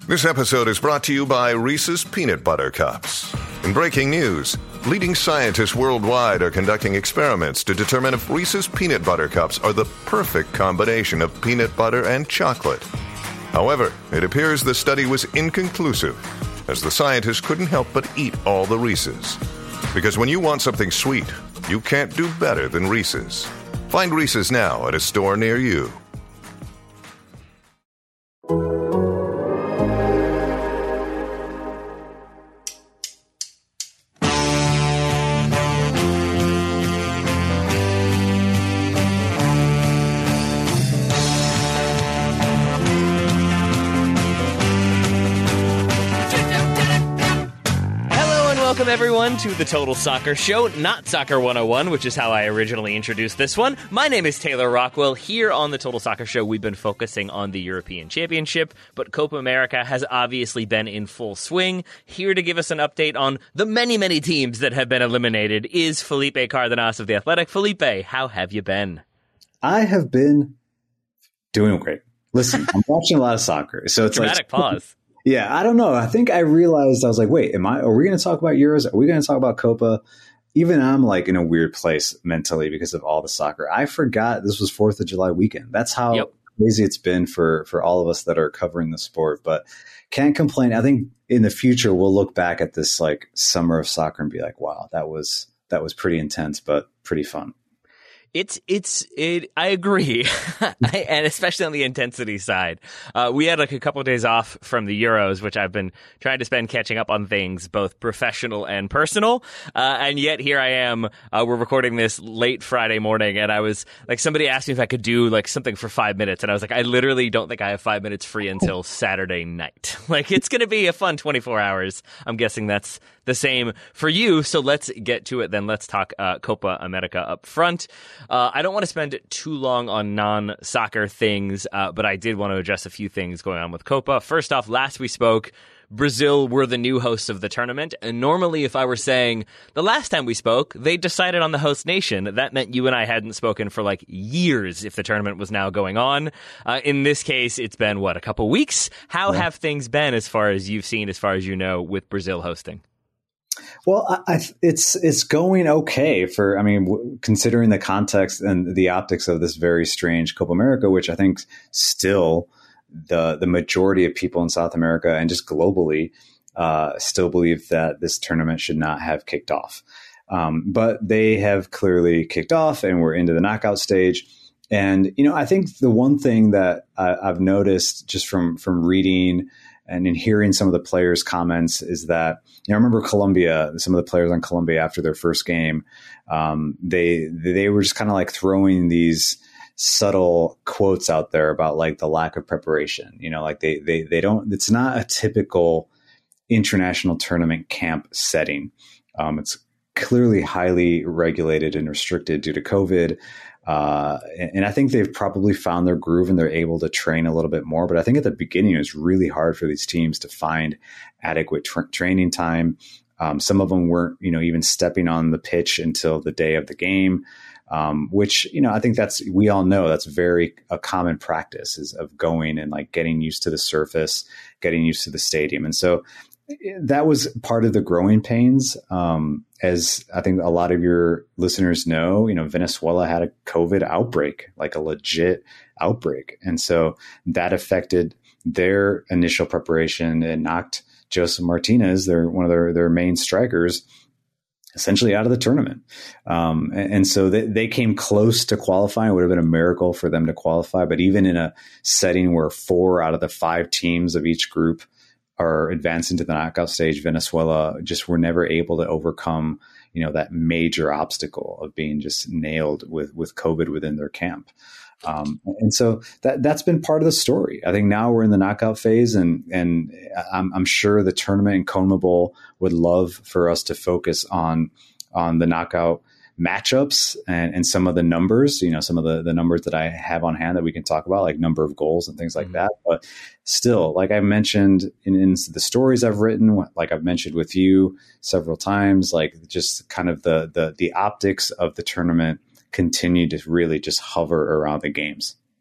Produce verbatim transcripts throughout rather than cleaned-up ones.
This episode is brought to you by Reese's Peanut Butter Cups. In breaking news, leading scientists worldwide are conducting experiments to determine if Reese's Peanut Butter Cups are the perfect combination of peanut butter and chocolate. However, it appears the study was inconclusive, as the scientists couldn't help but eat all the Reese's. Because when you want something sweet, you can't do better than Reese's. Find Reese's now at a store near you. Everyone to the Total Soccer Show, not Soccer one oh one, which is how I originally introduced this one. My name is Taylor Rockwell. Here on the Total Soccer Show, we've been focusing on the European Championship, but Copa America has obviously been in full swing. Here to give us an update on the many, many teams that have been eliminated is Felipe Cardenas of The Athletic. Felipe, how have you been? I have been doing great. Listen, I'm watching a lot of soccer, so it's Dramatic like pause. Yeah, I don't know. I think I realized I was like, wait, am I? Are we going to talk about Euros? Are we going to talk about Copa? Even I'm like in a weird place mentally because of all the soccer. I forgot this was Fourth of July weekend. That's how yep. crazy it's been for for all of us that are covering the sport. But can't complain. I think in the future we'll look back at this like summer of soccer and be like, wow, that was that was pretty intense, but pretty fun. It's, it's, it, I agree. I, and especially on the intensity side. Uh, we had like a couple of days off from the Euros, which I've been trying to spend catching up on things, both professional and personal. Uh, and yet here I am, uh, we're recording this late Friday morning, and I was like, somebody asked me if I could do like something for five minutes. And I was like, I literally don't think I have five minutes free until Saturday night. Like, it's going to be a fun twenty-four hours. I'm guessing that's the same for you. So let's get to it then. Let's talk uh, Copa America up front. Uh, I don't want to spend too long on non-soccer things, uh, but I did want to address a few things going on with Copa. First off, last we spoke, Brazil were the new hosts of the tournament. And normally, if I were saying the last time we spoke, they decided on the host nation. That meant you and I hadn't spoken for like years if the tournament was now going on. Uh, in this case, it's been, what, a couple weeks? How yeah. have things been as far as you've seen, as far as you know, with Brazil hosting? Well, I, I, it's it's going okay for, I mean, w- considering the context and the optics of this very strange Copa America, which I think still the the majority of people in South America and just globally uh, still believe that this tournament should not have kicked off. Um, but they have clearly kicked off, and we're into the knockout stage. And, you know, I think the one thing that I, I've noticed just from from reading and in hearing some of the players' comments is that, you know, I remember Colombia, some of the players on Colombia after their first game, um, they they were just kind of like throwing these subtle quotes out there about like the lack of preparation. You know, like they they they don't. It's not a typical international tournament camp setting. Um, it's clearly highly regulated and restricted due to COVID. Uh, and, and I think they've probably found their groove and they're able to train a little bit more. But I think at the beginning, it was really hard for these teams to find adequate tra- training time. Um, some of them weren't, you know, even stepping on the pitch until the day of the game, um, which, you know, I think that's, we all know that's very a common practice is of going and like getting used to the surface, getting used to the stadium. And so that was part of the growing pains. Um, as I think a lot of your listeners know, you know, Venezuela had a COVID outbreak, like a legit outbreak. And so that affected their initial preparation and knocked Joseph Martinez, their one of their, their main strikers, essentially out of the tournament. Um, and, and so they, they came close to qualifying. It would have been a miracle for them to qualify. But even in a setting where four out of the five teams of each group are advancing to the knockout stage, Venezuela just were never able to overcome, you know, that major obstacle of being just nailed with, with COVID within their camp. Um, and so that, that's been part of the story. I think now we're in the knockout phase, and, and I'm, I'm sure the tournament and CONMEBOL would love for us to focus on, on the knockout matchups and, and some of the numbers, you know, some of the, the numbers that I have on hand that we can talk about, like number of goals and things like mm-hmm. that. But still, like I mentioned in, in the stories I've written, like I've mentioned with you several times, like just kind of the, the, the optics of the tournament continue to really just hover around the games.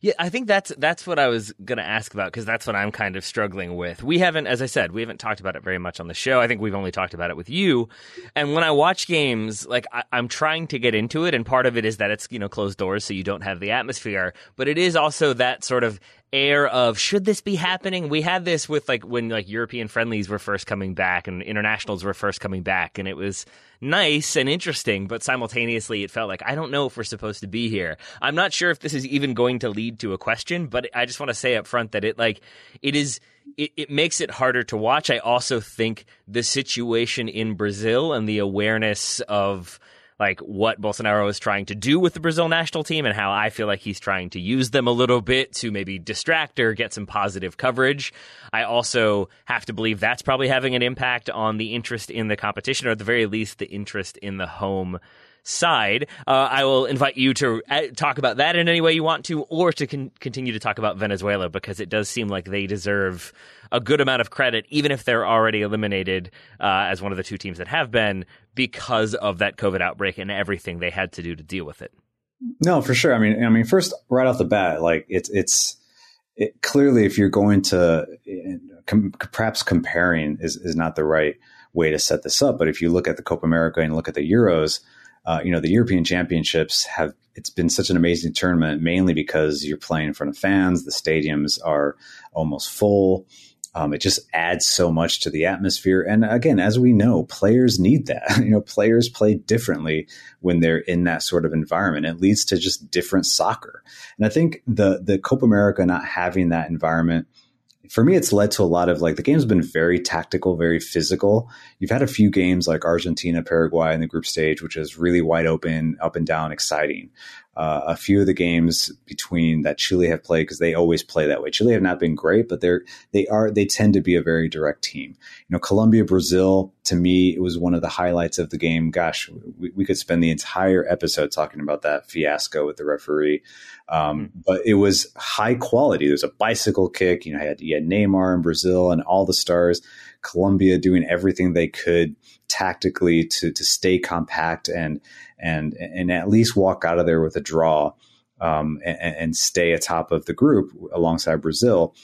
Yeah, I think that's that's what I was going to ask about, because that's what I'm kind of struggling with. We haven't, as I said, we haven't talked about it very much on the show. I think we've only talked about it with you. And when I watch games, like I, I'm trying to get into it, and part of it is that it's, you know, closed doors, so you don't have the atmosphere. But it is also that sort of air of, should this be happening? We had this with like when like European friendlies were first coming back and internationals were first coming back, and it was nice and interesting, but simultaneously it felt like, I don't know if we're supposed to be here. I'm not sure if this is even going to lead to a question, but I just want to say up front that it like it is it, it makes it harder to watch. I also think the situation in Brazil and the awareness of like what Bolsonaro is trying to do with the Brazil national team, and how I feel like he's trying to use them a little bit to maybe distract or get some positive coverage. I also have to believe that's probably having an impact on the interest in the competition, or at the very least, the interest in the home side. Uh, I will invite you to talk about that in any way you want to, or to con- continue to talk about Venezuela, because it does seem like they deserve a good amount of credit, even if they're already eliminated uh, as one of the two teams that have been, because of that COVID outbreak and everything they had to do to deal with it. No, for sure. I mean, I mean, first, right off the bat, like it's it's it, clearly, if you're going to com- perhaps comparing is is not the right way to set this up. But if you look at the Copa America and look at the Euros, uh, you know, the European Championships have, it's been such an amazing tournament, mainly because you're playing in front of fans. The stadiums are almost full. Um, it just adds so much to the atmosphere. And again, as we know, players need that. You know, players play differently when they're in that sort of environment. It leads to just different soccer. And I think the the Copa America not having that environment, for me, it's led to a lot of like the game's been very tactical, very physical. You've had a few games like Argentina, Paraguay in the group stage, which is really wide open, up and down, exciting. Uh, a few of the games between that Chile have played, because they always play that way. Chile have not been great, but they're they are they tend to be a very direct team. You know, Colombia, Brazil, to me, it was one of the highlights of the game. Gosh, we, we could spend the entire episode talking about that fiasco with the referee. Um, but it was high quality. There was a bicycle kick. You know, you had, you had Neymar in Brazil and all the stars. Colombia doing everything they could tactically to to stay compact and and and at least walk out of there with a draw, um, and, and stay atop of the group alongside Brazil.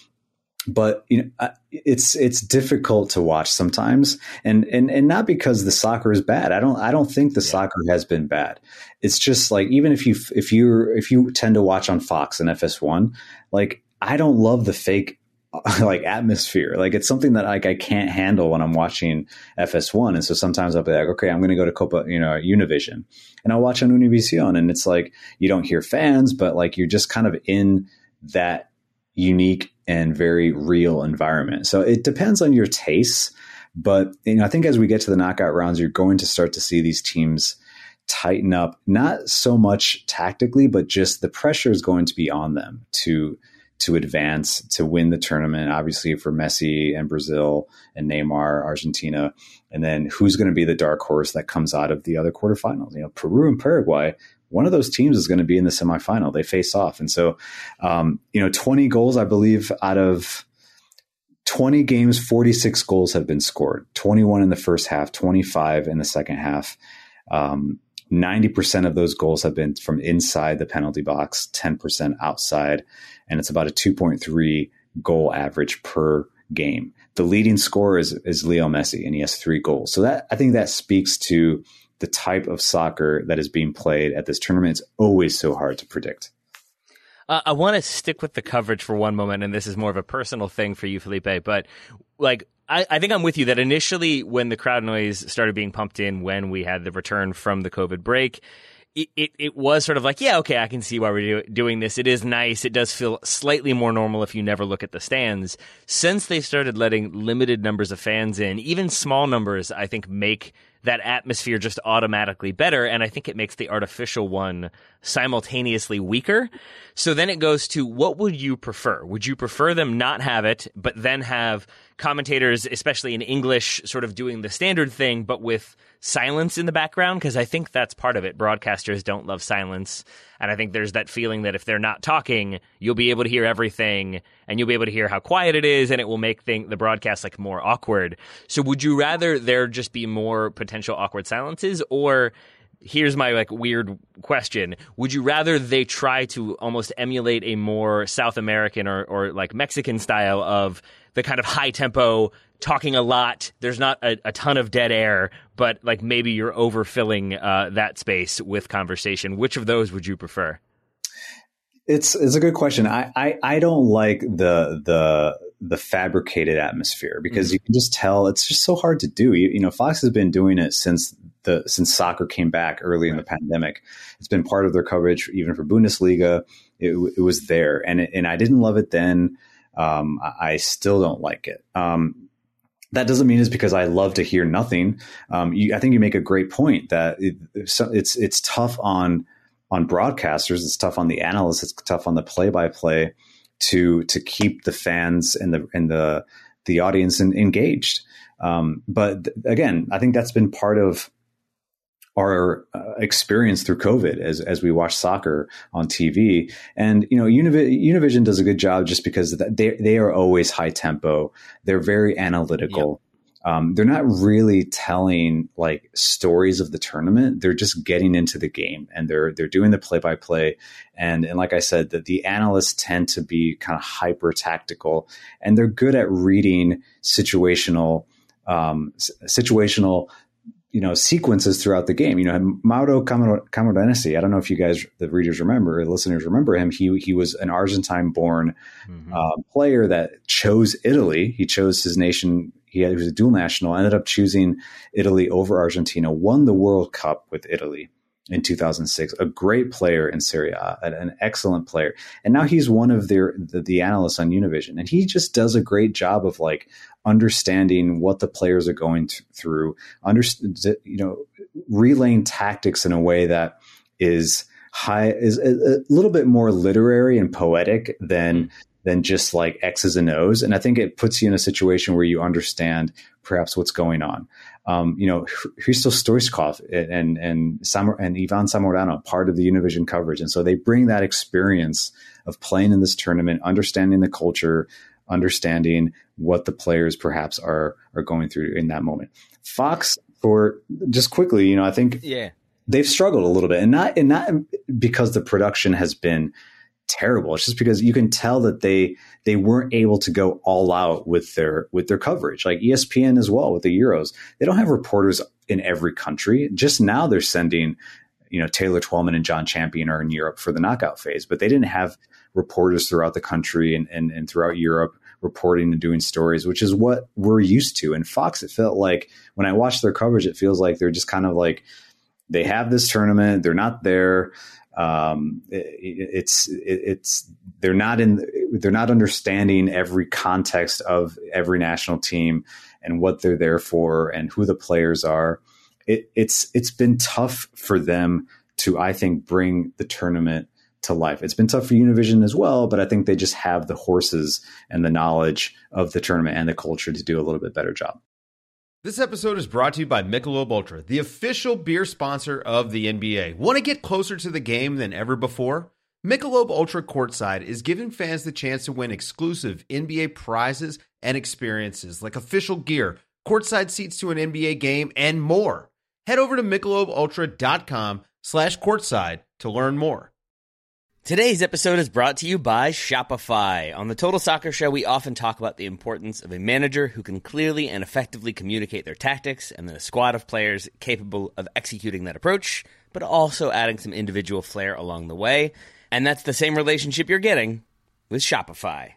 But you know, it's it's difficult to watch sometimes, and and and not because the soccer is bad. I don't I don't think the yeah. soccer has been bad. It's just like, even if you if you if you tend to watch on Fox and F S one, like I don't love the fake like atmosphere. Like it's something that like I can't handle when I'm watching F S one. And so sometimes I'll be like, okay, I'm going to go to Copa, you know, Univision, and I'll watch on Univision, and it's like, you don't hear fans, but like you're just kind of in that unique and very real environment. So it depends on your tastes, but you know, I think as we get to the knockout rounds, you're going to start to see these teams tighten up, not so much tactically, but just the pressure is going to be on them to to advance, to win the tournament, obviously for Messi and Brazil and Neymar, Argentina. And then who's going to be the dark horse that comes out of the other quarterfinals? You know, Peru and Paraguay, one of those teams is going to be in the semifinal. They face off. And so, um, you know, twenty goals, I believe, out of twenty games, forty-six goals have been scored, twenty-one in the first half, twenty-five in the second half. Um, ninety percent of those goals have been from inside the penalty box, ten percent outside, and it's about a two point three goal average per game. The leading scorer is, is Leo Messi, and he has three goals. So that, I think that speaks to the type of soccer that is being played at this tournament. It's always so hard to predict. Uh, I want to stick with the coverage for one moment, and this is more of a personal thing for you, Felipe, but like, I, I think I'm with you that initially when the crowd noise started being pumped in when we had the return from the COVID break, it, it, it was sort of like, yeah, okay, I can see why we're do- doing this. It is nice. It does feel slightly more normal if you never look at the stands. Since they started letting limited numbers of fans in, even small numbers, I think make that atmosphere just automatically better. And I think it makes the artificial one simultaneously weaker. So then it goes to, what would you prefer? Would you prefer them not have it, but then have commentators, especially in English, sort of doing the standard thing, but with silence in the background? Because I think that's part of it. Broadcasters don't love silence. And I think there's that feeling that if they're not talking, you'll be able to hear everything, and you'll be able to hear how quiet it is, and it will make thing, the broadcast like more awkward. So would you rather there just be more potential awkward silences, or here's my like weird question. Would you rather they try to almost emulate a more South American or, or like Mexican style of the kind of high tempo, talking a lot, there's not a, a ton of dead air, but like maybe you're overfilling uh, that space with conversation? Which of those would you prefer? It's it's a good question. I, I, I don't like the the the fabricated atmosphere because mm-hmm. you can just tell it's just so hard to do. You, you know, Fox has been doing it since the since soccer came back early right. in the pandemic. It's been part of their coverage, even for Bundesliga. It, it was there, and it, and I didn't love it then. Um, I, I still don't like it. Um, that doesn't mean it's because I love to hear nothing. Um, you, I think you make a great point that it, it's it's tough on. on broadcasters, it's tough on the analysts, it's tough on the play-by-play to to keep the fans and the and the the audience in, engaged. Um, but th- again, I think that's been part of our uh, experience through COVID as as we watch soccer on T V. And you know, Univ- Univision does a good job just because they they are always high tempo. They're very analytical. Yep. Um, they're not really telling like stories of the tournament. They're just getting into the game and they're they're doing the play by play. And and like I said, that the analysts tend to be kind of hyper tactical and they're good at reading situational um, situational you know sequences throughout the game. You know, Mauro Camoranesi. I don't know if you guys, the readers remember, or listeners remember him. He he was an Argentine-born mm-hmm. uh, player that chose Italy. He chose his nation. He, had, he was a dual national, ended up choosing Italy over Argentina, won the World Cup with Italy in two thousand six, a great player in Serie A, an excellent player. And now he's one of their, the, the analysts on Univision. And he just does a great job of like understanding what the players are going to, through, under, you know, relaying tactics in a way that is high, is a, a little bit more literary and poetic than mm-hmm. than just like X's and O's. And I think it puts you in a situation where you understand perhaps what's going on. Um, you know, Hristo Stoichkov and, and, Sam, and Ivan Zamorano, part of the Univision coverage. And so they bring that experience of playing in this tournament, understanding the culture, understanding what the players perhaps are, are going through in that moment. Fox, for just quickly, you know, I think yeah. they've struggled a little bit, and not, and not because the production has been terrible. It's just because you can tell that they they weren't able to go all out with their with their coverage. Like E S P N as well with the Euros, they don't have reporters in every country. Just now they're sending, you know, Taylor Twellman and John Champion are in Europe for the knockout phase, but they didn't have reporters throughout the country and and, and throughout Europe reporting and doing stories, which is what we're used to. And Fox, it felt like when I watched their coverage, it feels like they're just kind of like they have this tournament, they're not there. Um, it, it's, it, it's, they're not in, they're not understanding every context of every national team and what they're there for and who the players are. It, it's, it's been tough for them to, I think, bring the tournament to life. It's been tough for Univision as well, but I think they just have the horses and the knowledge of the tournament and the culture to do a little bit better job. This episode is brought to you by Michelob Ultra, the official beer sponsor of the N B A. Want to get closer to the game than ever before? Michelob Ultra Courtside is giving fans the chance to win exclusive N B A prizes and experiences like official gear, courtside seats to an N B A game, and more. Head over to michelobultra.com slash courtside to learn more. Today's episode is brought to you by Shopify. On the Total Soccer Show, we often talk about the importance of a manager who can clearly and effectively communicate their tactics, and then a squad of players capable of executing that approach, but also adding some individual flair along the way. And that's the same relationship you're getting with Shopify.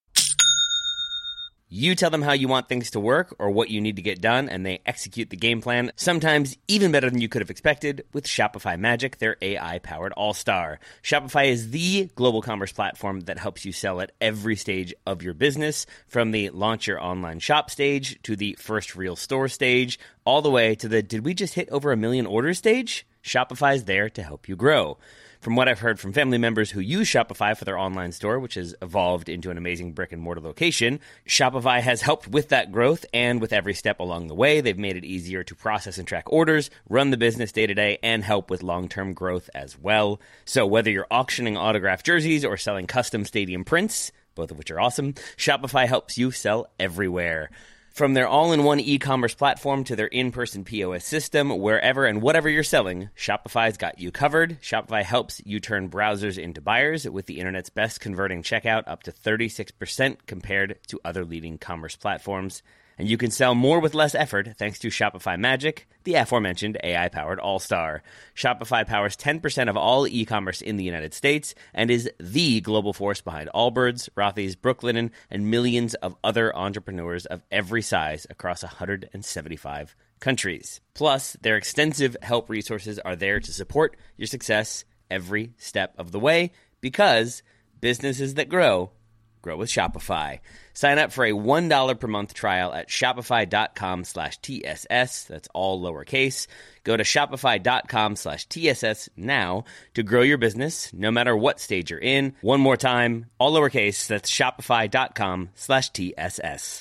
You tell them how you want things to work or what you need to get done, and they execute the game plan, sometimes even better than you could have expected, with Shopify Magic, their A I-powered all-star. Shopify is the global commerce platform that helps you sell at every stage of your business, from the launch your online shop stage to the first real store stage, all the way to the did we just hit over a million orders stage? Shopify's there to help you grow. From what I've heard from family members who use Shopify for their online store, which has evolved into an amazing brick-and-mortar location, Shopify has helped with that growth, and with every step along the way, they've made it easier to process and track orders, run the business day-to-day, and help with long-term growth as well. So whether you're auctioning autographed jerseys or selling custom stadium prints, both of which are awesome, Shopify helps you sell everywhere. From their all-in-one e-commerce platform to their in-person P O S system, wherever and whatever you're selling, Shopify's got you covered. Shopify helps you turn browsers into buyers with the internet's best converting checkout, up to thirty-six percent compared to other leading commerce platforms. And you can sell more with less effort thanks to Shopify Magic, the aforementioned A I-powered all-star. Shopify powers ten percent of all e-commerce in the United States and is the global force behind Allbirds, Rothy's, Brooklinen, and millions of other entrepreneurs of every size across one hundred seventy-five countries. Plus, their extensive help resources are there to support your success every step of the way, because businesses that grow, grow with Shopify. Sign up for a one dollar per month trial at shopify.com slash TSS. That's all lowercase. Go to shopify.com slash TSS now to grow your business, no matter what stage you're in. One more time, all lowercase. That's shopify.com slash TSS.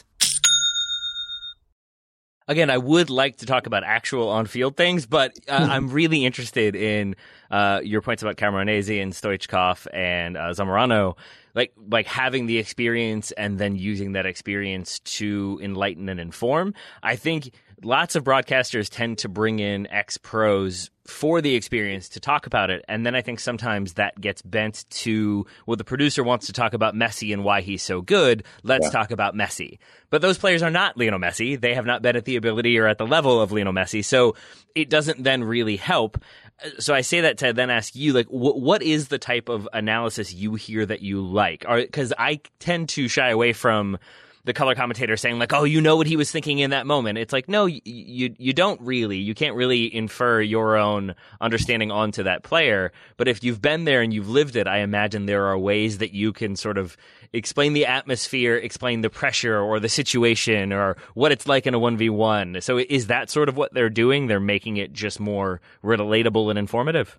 Again, I would like to talk about actual on-field things, but uh, I'm really interested in uh, your points about Camoranesi and Stoichkov and uh, Zamorano, like like having the experience and then using that experience to enlighten and inform. I think lots of broadcasters tend to bring in ex-pros for the experience to talk about it, and then I think sometimes that gets bent to, well, the producer wants to talk about Messi and why he's so good, let's yeah. talk about Messi. But those players are not Lionel Messi. They have not been at the ability or at the level of Lionel Messi, so it doesn't then really help. So I say that to then ask you, like, wh- what is the type of analysis you hear that you like? Because I tend to shy away from the color commentator saying, like, oh, you know what he was thinking in that moment. It's like, no, you, you you don't really. You can't really infer your own understanding onto that player. But if you've been there and you've lived it, I imagine there are ways that you can sort of explain the atmosphere, explain the pressure or the situation or what it's like in a one v one. So is that sort of what they're doing? They're making it just more relatable and informative?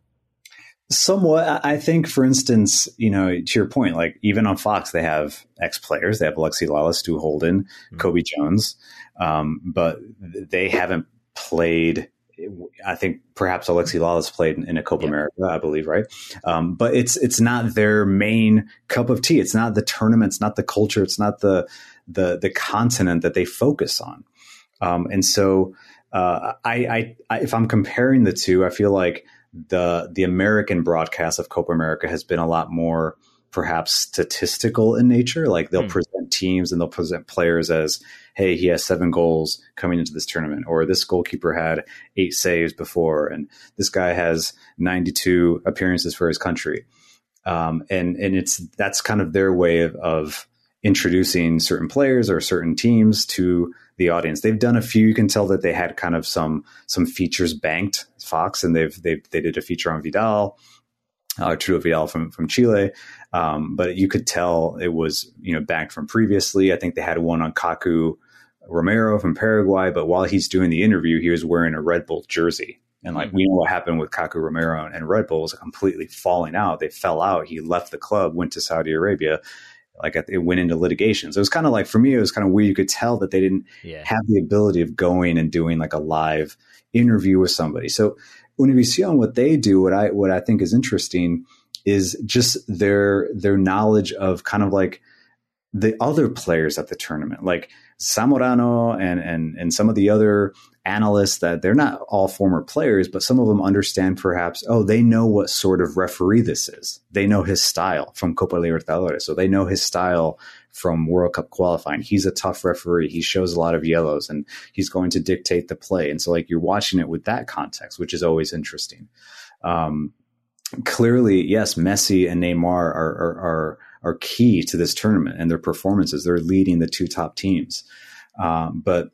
Somewhat. I think, for instance, you know, to your point, like even on Fox, they have ex-players. They have Alexi Lalas, Stu Holden, mm-hmm. Kobe Jones, um, but they haven't played. I think perhaps Alexi Lalas played in, in a Copa yeah. America, I believe, right? Um, but it's it's not their main cup of tea. It's not the tournament. It's not the culture. It's not the the the continent that they focus on. Um, and so, uh, I, I, I if I'm comparing the two, I feel like the the American broadcast of Copa America has been a lot more perhaps statistical in nature. Like they'll mm. present teams and they'll present players as, hey, he has seven goals coming into this tournament, or this goalkeeper had eight saves before, and this guy has ninety-two appearances for his country. Um, and and it's that's kind of their way of, of introducing certain players or certain teams to the audience. They've done a few. You can tell that they had kind of some some features banked, Fox, and they've they they did a feature on Vidal, uh, Arturo Vidal from from Chile. Um, but you could tell it was, you know, banked from previously. I think they had one on Kaku Romero from Paraguay, but while he's doing the interview, he was wearing a Red Bull jersey. And like, we know what happened with Kaku Romero and Red Bull was completely falling out. They fell out. He left the club, went to Saudi Arabia. Like it went into litigation. So it was kind of like, for me, it was kind of weird. You could tell that they didn't yeah. have the ability of going and doing like a live interview with somebody. So Univision, what they do, what I, what I think is interesting is just their, their knowledge of kind of like the other players at the tournament, like Zamorano and, and, and some of the other analysts, that they're not all former players, but some of them understand perhaps, oh, they know what sort of referee this is. They know his style from Copa Libertadores. So they know his style from World Cup qualifying. He's a tough referee. He shows a lot of yellows and he's going to dictate the play. And so like you're watching it with that context, which is always interesting. Um, clearly, yes, Messi and Neymar are, are, are, are key to this tournament and their performances. They're leading the two top teams. Um, but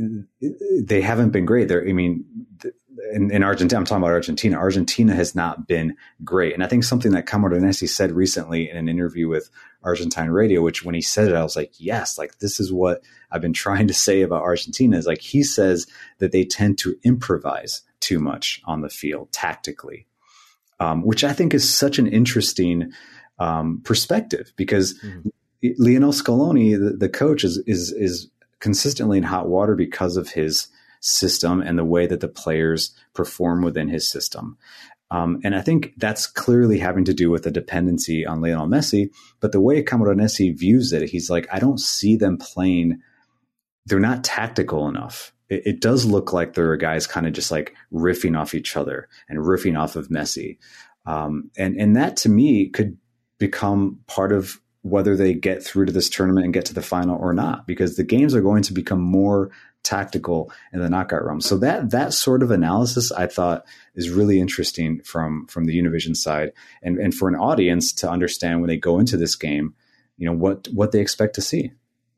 they haven't been great. They're, I mean, in, in Argentina, I'm talking about Argentina. Argentina has not been great. And I think something that Camoranesi said recently in an interview with Argentine radio, which when he said it, I was like, yes, like this is what I've been trying to say about Argentina, is like, he says that they tend to improvise too much on the field tactically, um, which I think is such an interesting um, perspective, because mm-hmm. Lionel Scaloni, the, the coach, is, is, is, consistently in hot water because of his system and the way that the players perform within his system. Um, and I think that's clearly having to do with the dependency on Lionel Messi. But the way Camoranesi views it, he's like, I don't see them playing they're not tactical enough. It, it does look like there are guys kind of just like riffing off each other and riffing off of Messi. Um, and, and that to me could become part of whether they get through to this tournament and get to the final or not, because the games are going to become more tactical in the knockout round. So that that sort of analysis I thought is really interesting from from the Univision side, and and for an audience to understand when they go into this game, you know, what what they expect to see.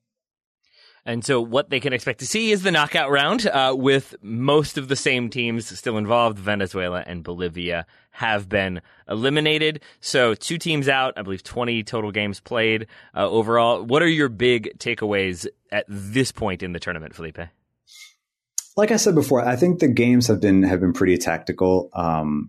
And so what they can expect to see is the knockout round, uh, with most of the same teams still involved. Venezuela and Bolivia have been eliminated. So two teams out, I believe twenty total games played uh, overall. What are your big takeaways at this point in the tournament, Felipe? Like I said before, I think the games have been have been pretty tactical. Um,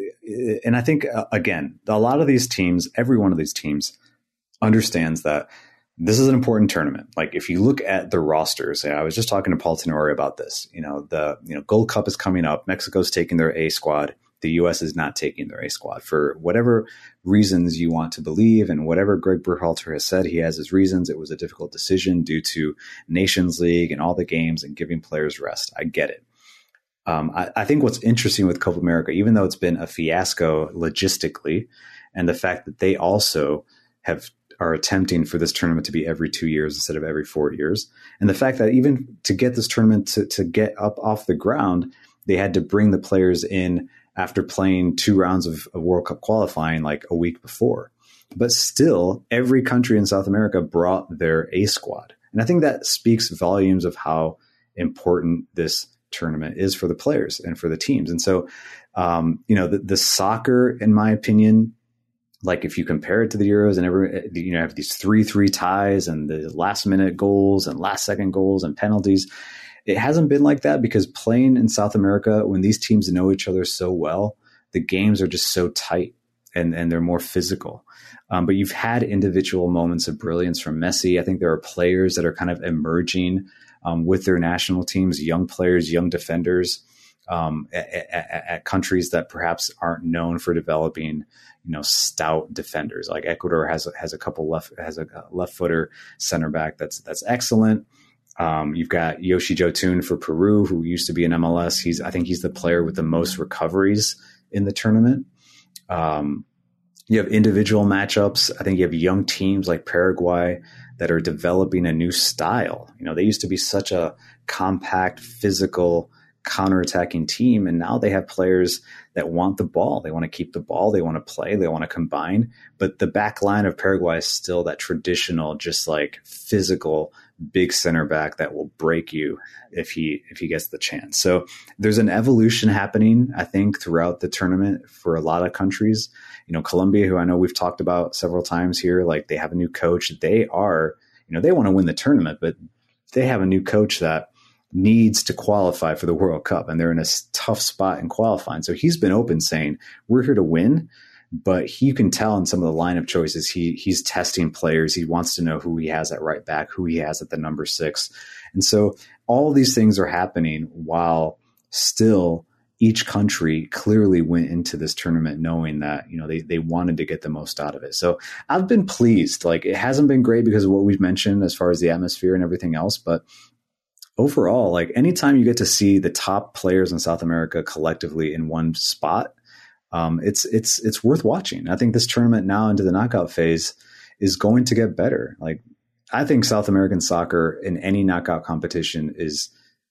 and I think, uh, again, a lot of these teams, every one of these teams understands that this is an important tournament. Like if you look at the rosters, I was just talking to Paul Tenori about this. You know, the you know Gold Cup is coming up. Mexico's taking their A squad. The U S is not taking their A squad for whatever reasons you want to believe, and whatever Greg Berhalter has said, he has his reasons. It was a difficult decision due to Nations League and all the games and giving players rest. I get it. Um, I, I think what's interesting with Copa America, even though it's been a fiasco logistically, and the fact that they also have are attempting for this tournament to be every two years instead of every four years. And the fact that even to get this tournament to, to get up off the ground, they had to bring the players in after playing two rounds of, of World Cup qualifying like a week before. But still, every country in South America brought their A squad. And I think that speaks volumes of how important this tournament is for the players and for the teams. And so, um, you know, the, the soccer, in my opinion, like if you compare it to the Euros and every, you know, have these three, three ties and the last minute goals and last second goals and penalties, it hasn't been like that because playing in South America, when these teams know each other so well, the games are just so tight and, and they're more physical. Um, but you've had individual moments of brilliance from Messi. I think there are players that are kind of emerging um, with their national teams, young players, young defenders um, at, at, at countries that perhaps aren't known for developing, you know, stout defenders. Like Ecuador has has a couple left has a left footer center back that's that's excellent. Um, you've got Yoshi Jotun for Peru, who used to be in M L S. He's I think he's the player with the most recoveries in the tournament. Um, you have individual matchups. I think you have young teams like Paraguay that are developing a new style. You know, they used to be such a compact, physical, counterattacking team, and now they have players that want the ball. They want to keep the ball. They want to play. They want to combine. But the back line of Paraguay is still that traditional, just like physical, big center back that will break you if he if he gets the chance. So there's an evolution happening, I think, throughout the tournament for a lot of countries. You know, Colombia, who I know we've talked about several times here, like they have a new coach. They are, you know, they want to win the tournament, but they have a new coach that needs to qualify for the World Cup, and they're in a tough spot in qualifying. So he's been open saying, we're here to win, but you can tell in some of the lineup choices, he he's testing players. He wants to know who he has at right back, who he has at the number six. And so all these things are happening while still each country clearly went into this tournament knowing that, you know, they, they wanted to get the most out of it. So I've been pleased. Like, it hasn't been great because of what we've mentioned as far as the atmosphere and everything else, but overall, like anytime you get to see the top players in South America collectively in one spot, um, it's it's it's worth watching. I think this tournament now into the knockout phase is going to get better. Like, I think South American soccer in any knockout competition is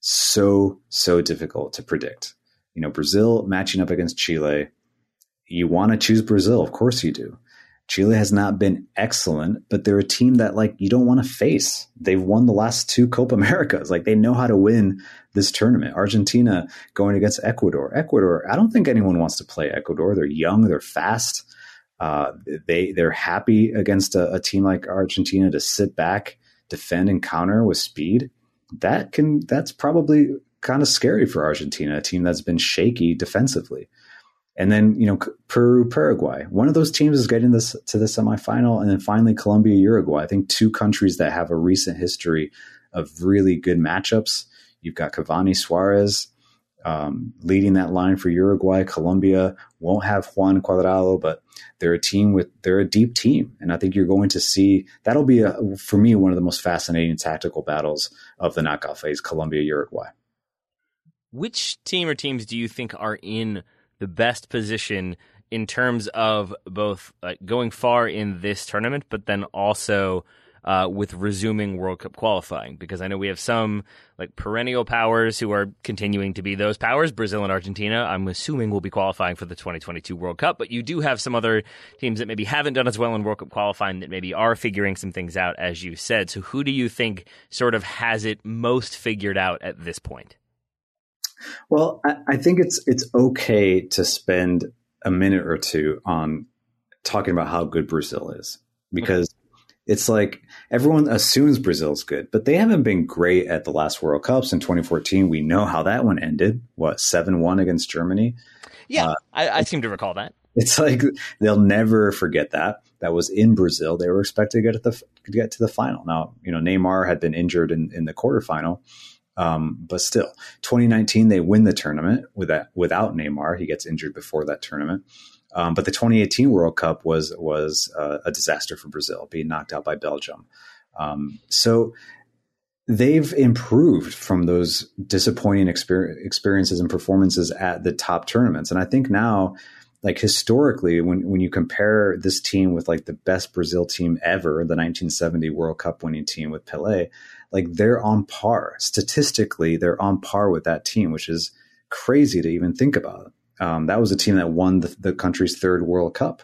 so, so difficult to predict. You know, Brazil matching up against Chile, you want to choose Brazil. Of course you do. Chile has not been excellent, but they're a team that, like, you don't want to face. They've won the last two Copa Americas. Like, they know how to win this tournament. Argentina going against Ecuador. Ecuador, I don't think anyone wants to play Ecuador. They're young. They're fast. Uh, they, they're happy against a, a team like Argentina to sit back, defend, and counter with speed. That can, that's probably kind of scary for Argentina, a team that's been shaky defensively. And then, you know, Peru, Paraguay, one of those teams is getting this to the semifinal. And then finally, Colombia, Uruguay. I think two countries that have a recent history of really good matchups. You've got Cavani, Suarez, um, leading that line for Uruguay. Colombia won't have Juan Cuadrado, but they're a team with they're a deep team, and I think you're going to see that'll be a, for me one of the most fascinating tactical battles of the knockout phase: Colombia Uruguay. Which team or teams do you think are in the best position in terms of both uh, going far in this tournament, but then also uh, with resuming World Cup qualifying? Because I know we have some like perennial powers who are continuing to be those powers. Brazil and Argentina, I'm assuming, will be qualifying for the twenty twenty-two World Cup. But you do have some other teams that maybe haven't done as well in World Cup qualifying that maybe are figuring some things out, as you said. So who do you think sort of has it most figured out at this point? Well, I, I think it's it's okay to spend a minute or two on talking about how good Brazil is, because okay. It's like everyone assumes Brazil's good, but they haven't been great at the last World Cups. In twenty fourteen, we know how that one ended. What, seven one against Germany? Yeah, uh, I, I seem to recall that. It's like they'll never forget that. That was in Brazil. They were expected to get at the to get to the final. Now, you know, Neymar had been injured in, in the quarterfinal. Um, but still, twenty nineteen, they win the tournament with that, without Neymar. He gets injured before that tournament. Um, but the twenty eighteen World Cup was was uh, a disaster for Brazil, being knocked out by Belgium. Um, so they've improved from those disappointing exper- experiences and performances at the top tournaments. And I think now, like historically, when, when you compare this team with like the best Brazil team ever, the nineteen seventy World Cup winning team with Pelé, like they're on par. Statistically, they're on par with that team, which is crazy to even think about. Um, that was a team that won the, the country's third World Cup.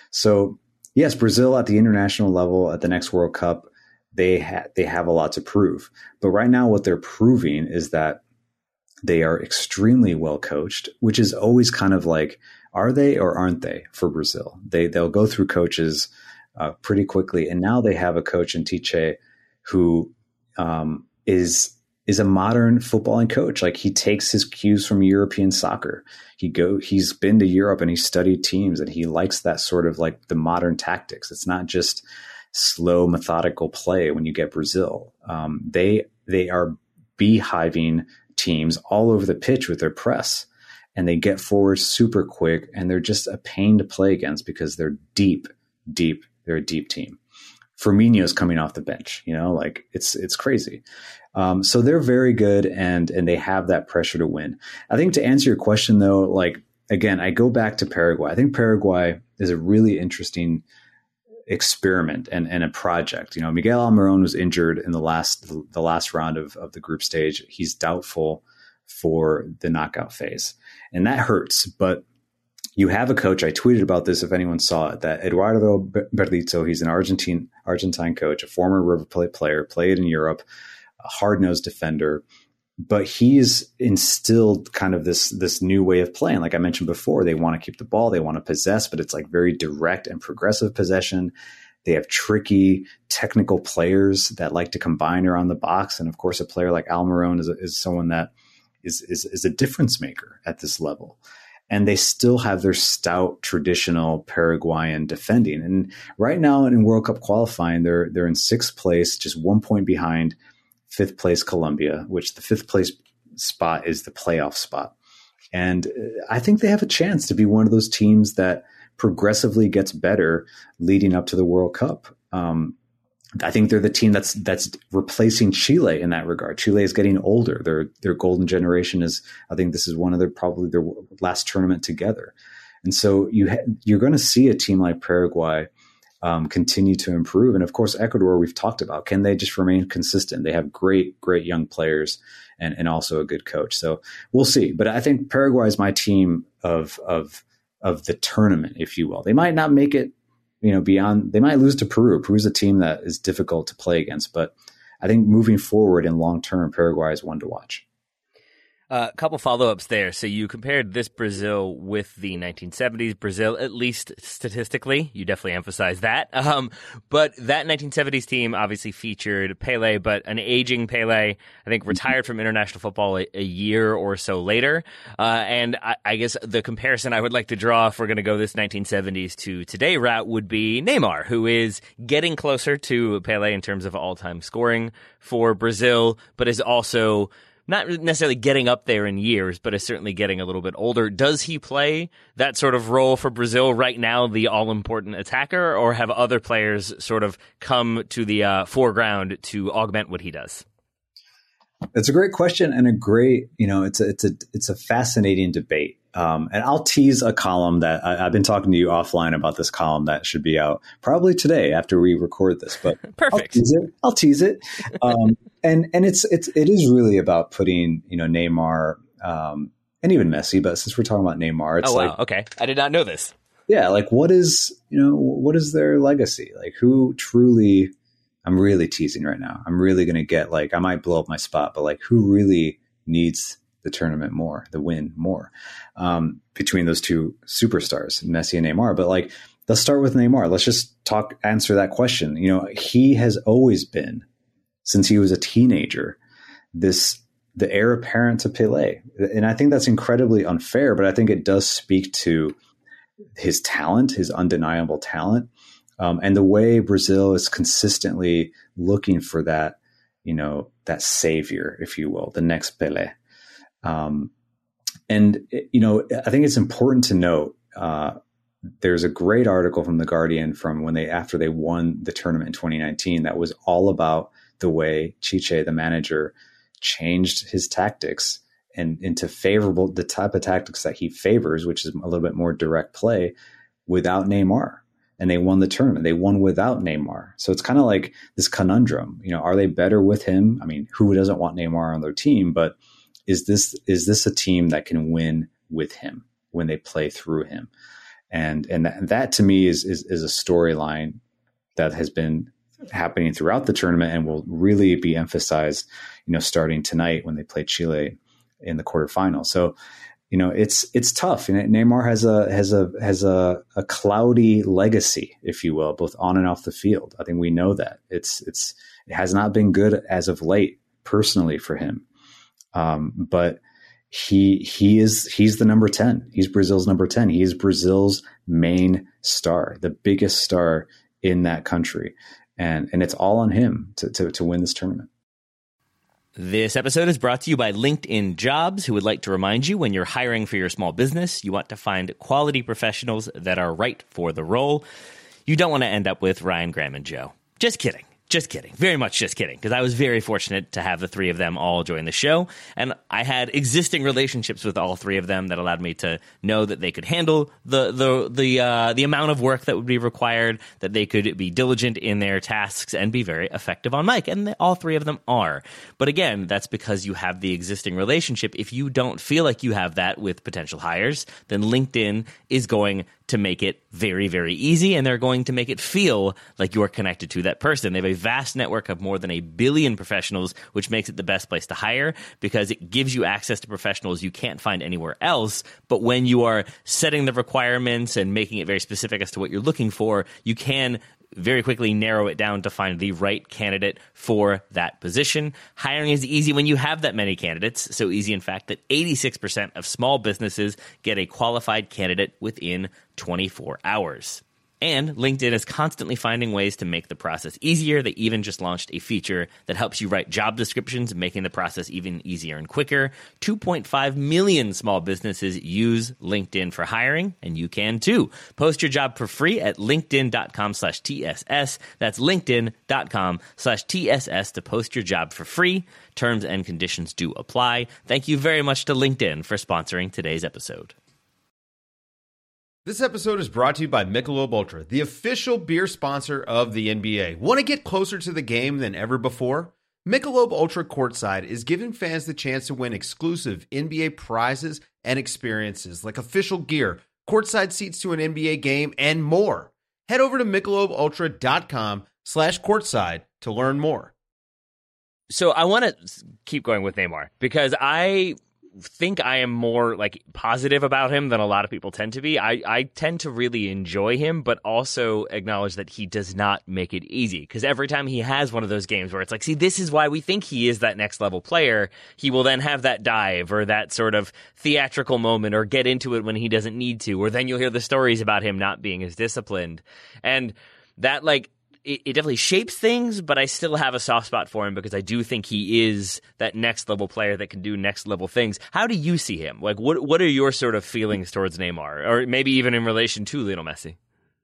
So yes, Brazil at the international level at the next World Cup, they ha- they have a lot to prove. But right now what they're proving is that they are extremely well coached, which is always kind of like, are they or aren't they for Brazil? They, they'll go through coaches uh, pretty quickly. And now they have a coach in Tite who um, is is a modern footballing coach. Like he takes his cues from European soccer. He go he's been to Europe and he studied teams, and he likes that sort of like the modern tactics. It's not just slow, methodical play when you get Brazil. Um, they they are beehiving teams all over the pitch with their press, and they get forward super quick, and they're just a pain to play against because they're deep, deep. They're a deep team. Firmino's coming off the bench, you know, like it's it's crazy. Um, so they're very good, and and they have that pressure to win. I think to answer your question, though, like again, I go back to Paraguay. I think Paraguay is a really interesting experiment and, and a project. You know, Miguel Almirón was injured in the last the last round of, of the group stage. He's doubtful for the knockout phase, and that hurts. But you have a coach. I tweeted about this if anyone saw it, that Eduardo Berlitzo, he's an Argentine Argentine coach, a former River Plate player, played in Europe, a hard-nosed defender, but he's instilled kind of this this new way of playing. Like I mentioned before, they want to keep the ball, they want to possess, but it's like very direct and progressive possession. They have tricky technical players that like to combine around the box. And of course, a player like Almirón is, is someone that is, is, is a difference maker at this level. And they still have their stout traditional Paraguayan defending. And right now in World Cup qualifying, they're they're in sixth place, just one point behind fifth place Colombia, which the fifth place spot is the playoff spot. And I think they have a chance to be one of those teams that progressively gets better leading up to the World Cup. Um, I think they're the team that's that's replacing Chile in that regard. Chile is getting older. Their their golden generation is, I think this is one of their probably their last tournament together. And so you ha- you're going to see a team like Paraguay um, continue to improve. And of course, Ecuador, we've talked about. Can they just remain consistent? They have great, great young players and, and also a good coach. So we'll see. But I think Paraguay is my team of of of the tournament, if you will. They might not make it, you know, beyond, they might lose to Peru. Peru's a team that is difficult to play against, but I think moving forward in long term, Paraguay is one to watch. A uh, couple follow-ups there. So you compared this Brazil with the nineteen seventies Brazil, at least statistically. You definitely emphasize that. Um, but that nineteen seventies team obviously featured Pele, but an aging Pele, I think retired from international football a, a year or so later. Uh, and I, I guess the comparison I would like to draw, if we're going to go this nineteen seventies to today route, would be Neymar, who is getting closer to Pele in terms of all-time scoring for Brazil, but is also not necessarily getting up there in years, but is certainly getting a little bit older. Does he play that sort of role for Brazil right now, the all-important attacker, or have other players sort of come to the uh, foreground to augment what he does? It's a great question and a great, you know, it's a, it's a, it's a fascinating debate. Um, and I'll tease a column that I, I've been talking to you offline about this column that should be out probably today after we record this, but perfect. I'll tease it. I'll tease it. Um, and, and it's, it's, it is really about putting, you know, Neymar, um, and even Messi, but since we're talking about Neymar, it's oh, wow. like, okay. I did not know this. Yeah. Like what is, you know, what is their legacy? Like who truly, I'm really teasing right now. I'm really going to get like, I might blow up my spot, but like who really needs the tournament more, the win more, um, between those two superstars, Messi and Neymar. But like, let's start with Neymar. Let's just talk, answer that question. You know, he has always been, since he was a teenager, this, the heir apparent to Pelé. And I think that's incredibly unfair, but I think it does speak to his talent, his undeniable talent. Um, and the way Brazil is consistently looking for that, you know, that savior, if you will, the next Pelé. Um, and, you know, I think it's important to note, uh, there's a great article from The Guardian from when they, after they won the tournament in twenty nineteen, that was all about the way Tite, the manager, changed his tactics and into favorable, the type of tactics that he favors, which is a little bit more direct play without Neymar. And they won the tournament. They won without Neymar. So it's kind of like this conundrum. You know, are they better with him? I mean, who doesn't want Neymar on their team? But is this is this a team that can win with him when they play through him? And and that, that to me is is, is a storyline that has been happening throughout the tournament and will really be emphasized, you know, starting tonight when they play Chile in the quarterfinals. So, you know, it's it's tough. And Neymar has a has a has a, a cloudy legacy, if you will, both on and off the field. I think we know that it's it's it has not been good as of late, personally for him. Um, but he he is he's the number ten. He's Brazil's number ten. He is Brazil's main star, the biggest star in that country, and and it's all on him to to, to win this tournament. This episode is brought to you by LinkedIn Jobs, who would like to remind you when you're hiring for your small business, you want to find quality professionals that are right for the role. You don't want to end up with Ryan, Graham, and Joe. Just kidding. Just kidding. Very much just kidding, because I was very fortunate to have the three of them all join the show, and I had existing relationships with all three of them that allowed me to know that they could handle the the the uh, the amount of work that would be required, that they could be diligent in their tasks and be very effective on mic, and all three of them are. But again, that's because you have the existing relationship. If you don't feel like you have that with potential hires, then LinkedIn is going to make it very, very easy, and they're going to make it feel like you're connected to that person. They have a vast network of more than a billion professionals, which makes it the best place to hire because it gives you access to professionals you can't find anywhere else. But when you are setting the requirements and making it very specific as to what you're looking for, you can very quickly narrow it down to find the right candidate for that position. Hiring is easy when you have that many candidates. So easy, in fact, that eighty-six percent of small businesses get a qualified candidate within twenty-four hours. And LinkedIn is constantly finding ways to make the process easier. They even just launched a feature that helps you write job descriptions, making the process even easier and quicker. two point five million small businesses use LinkedIn for hiring, and you can too. Post your job for free at linkedin.com slash TSS. That's linkedin.com slash TSS to post your job for free. Terms and conditions do apply. Thank you very much to LinkedIn for sponsoring today's episode. This episode is brought to you by Michelob Ultra, the official beer sponsor of the N B A. Want to get closer to the game than ever before? Michelob Ultra Courtside is giving fans the chance to win exclusive N B A prizes and experiences like official gear, courtside seats to an N B A game, and more. Head over to michelobultra.com slash courtside to learn more. So I want to keep going with Neymar because I think I am more like positive about him than a lot of people tend to be. I, I tend to really enjoy him, but also acknowledge that he does not make it easy. Because every time he has one of those games where it's like, see, this is why we think he is that next level player, he will then have that dive or that sort of theatrical moment or get into it when he doesn't need to, or then you'll hear the stories about him not being as disciplined. And that like it, it definitely shapes things, but I still have a soft spot for him because I do think he is that next level player that can do next level things. How do you see him? Like, what what are your sort of feelings towards Neymar, or maybe even in relation to Lionel Messi?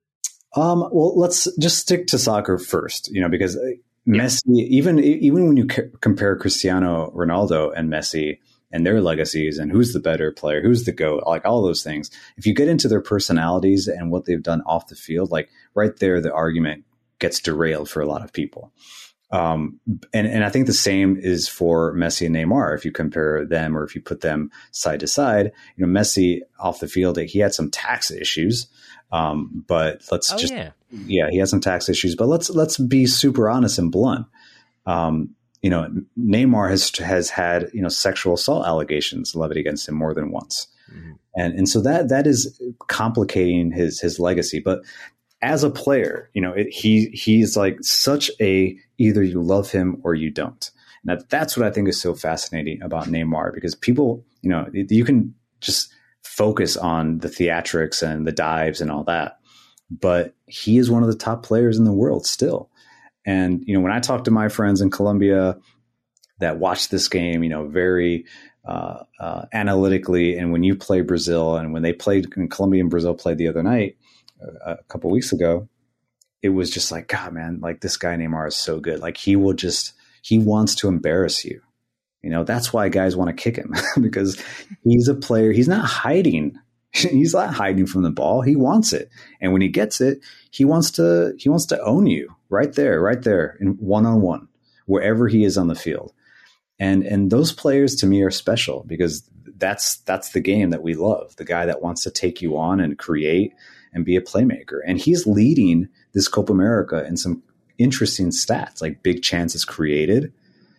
Um, well, let's just stick to soccer first, you know, because Messi, yeah. even even when you c- compare Cristiano Ronaldo and Messi and their legacies and who's the better player, who's the GOAT, like all those things, if you get into their personalities and what they've done off the field, like right there, the argument gets derailed for a lot of people. Um, and, and I think the same is for Messi and Neymar. If you compare them or if you put them side to side, you know, Messi off the field, he had some tax issues. Um, but let's oh, just, yeah. yeah, he has some tax issues, but let's, let's be super honest and blunt. Um, you know, Neymar has, has had, you know, sexual assault allegations levied against him more than once. Mm-hmm. And, and so that, that is complicating his, his legacy. But as a player, you know, it, he, he's like such a, either you love him or you don't. And that, that's what I think is so fascinating about Neymar, because people, you know, you can just focus on the theatrics and the dives and all that, but he is one of the top players in the world still. And, you know, when I talk to my friends in Colombia that watch this game, you know, very uh, uh, analytically, and when you play Brazil and when they played in Colombia and Brazil played the other night, uh, a couple of weeks ago, it was just like, God, man, like this guy Neymar is so good. Like he will just, he wants to embarrass you. You know, that's why guys want to kick him because he's a player. He's not hiding. He's not hiding from the ball. He wants it. And when he gets it, he wants to, he wants to own you right there, right there in one-on-one, wherever he is on the field. And, and those players to me are special because that's, that's the game that we love. The guy that wants to take you on and create and be a playmaker. And he's leading this Copa America in some interesting stats, like big chances created.